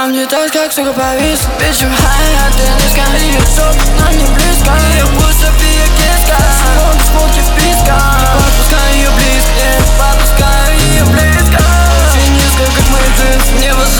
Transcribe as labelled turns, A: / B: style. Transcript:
A: мне так, как сука, повис. Bitch, I'm high, а ты низко. Ее шок, нам не близко. Ее вкус, ее киска. Смог, смоки в писках. Не подпускай ее близко, не подпускай ее близко. Очень низко, как мои джинсы. Мне